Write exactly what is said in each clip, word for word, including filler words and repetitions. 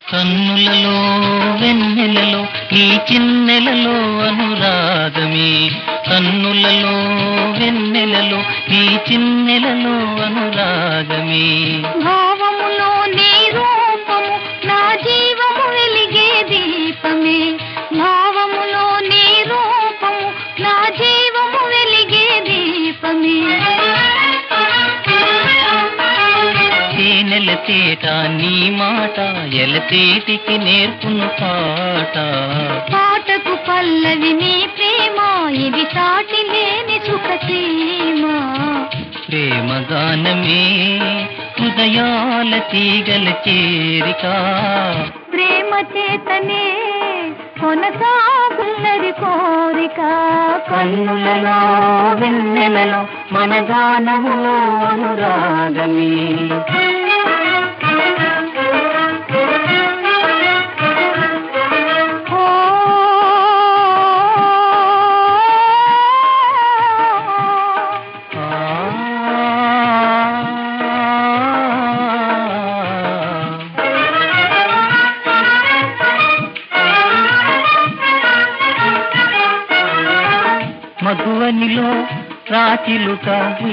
కన్నులలో వెన్నెలలో నీ చిన్నెలలో అనురాగమే. కన్నులలో వెన్నెలలో నీ చిన్నెలలో అనురాగమే. భావములో నీ రూపము నా జీవము వెలిగే దీపమే. భావములో నీ రూపము నా జీవము వెలిగే దీపమే. తేనెల తేట నీ మాట ఎలతేటికి నేర్పును పాట. పాటకు పల్లవి నీ ప్రేమ ఇది సాటి లేని సుఖ సీమ. ప్రేమ గానమే హృదయాల తీగల చేరిక. ప్రేమ చేతనే కొనసాగున్నది కోరిక. కన్నులలో వెన్నెలలో మన గానములో అనురాగమే. మధువనిలో రాచిలుక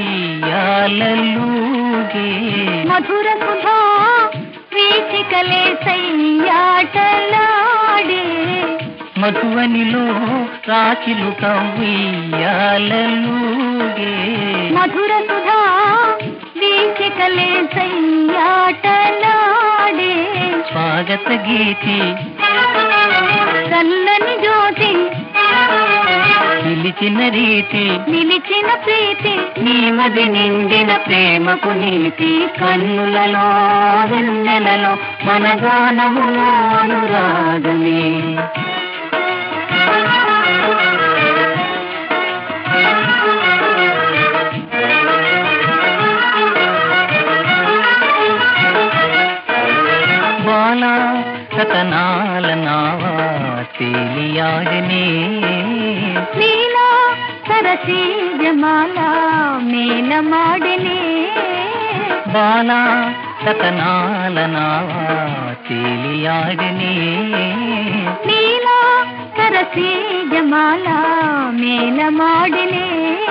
ఉయ్యాలలుగే. మధుర సుధా వీచికలే సయ్యాటలాడే. మధువనిలో రాచిలుక ఉయ్యాలలుగే. మధుర సుధా వీచికలే సయ్యాటలాడే. స్వాగత గీతి చల్లని జ్యోతి నిలిచిన రీతి నిలిచిన ప్రీతి. నీ మది నిండిన ప్రేమకు నీతి. కన్నులలో వెన్నెలలో మన గానములో అనురాగమే. బాలా సతనాల నావా తేలియాడనే. లీలా సరసీ జమాల మేల మాడనే. బాలా సతనాల నావా తేలియాడనే. లీలా సరసీ జమాల మేల మాడనే.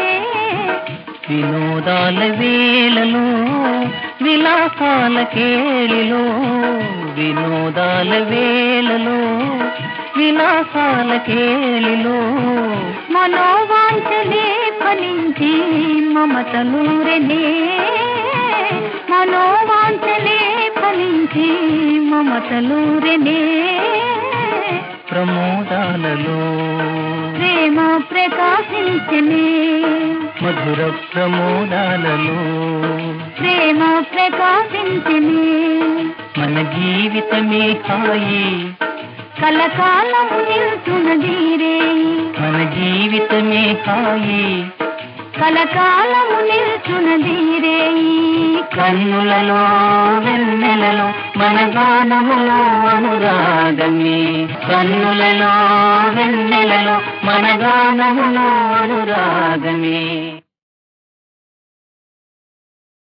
వినోదాల వేళలో విలాసాల కేళిలో. వినోదాల వేళలో విలాసాల కేళిలో. మనోవాంఛలే ఫలించి మమతలూరెనే. మనోవాంఛలే ఫలించి మమతలూరెనే. ప్రమోదాలలో ప్రేమ ప్రకాశించనే. మధుర ప్రమోదాలలో ప్రేమ ప్రకాశించనే. మన జీవితమే హాయి కలకాలము నిల్చున్నదీరే. మన జీవితమే హాయి కలకాలము నిల్చున్నదీరే. కన్నులలో వెన్నెలలో మన గానములో అనురాగమే. కన్నులలో వెన్నెలలో మన గానములో అనురాగమే.